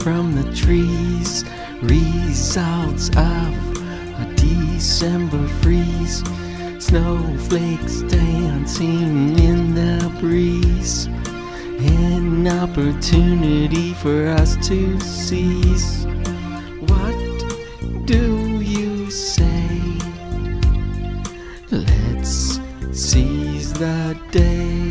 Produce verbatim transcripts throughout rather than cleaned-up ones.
from the trees, results of a December freeze, snowflakes dancing in the breeze, an opportunity for us to seize. What do you say? Let's seize the day.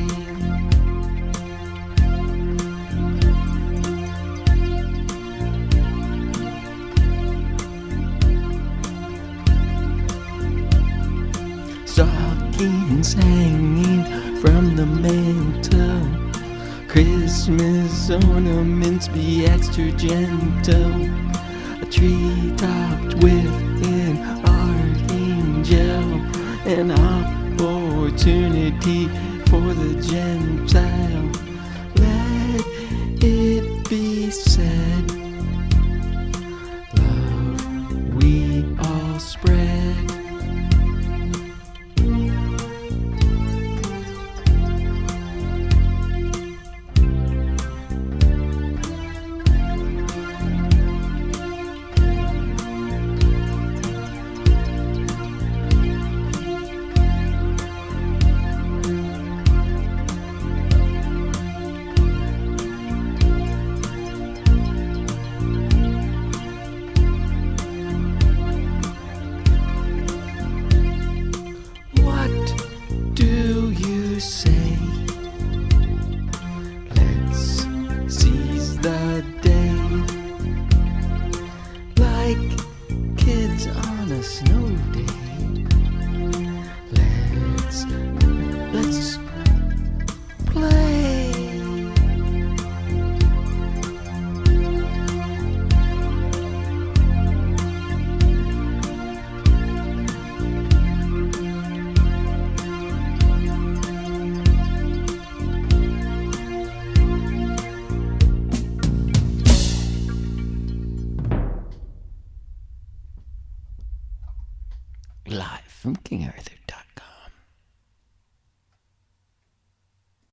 Stockings hanging from the mantle, Christmas ornaments be extra gentle, a tree topped with an archangel, an opportunity for the Gentile. Let it be said, love we all spread. Say, let's seize the day, like kids on a snow day. Let's let's play. Live from King Arthur.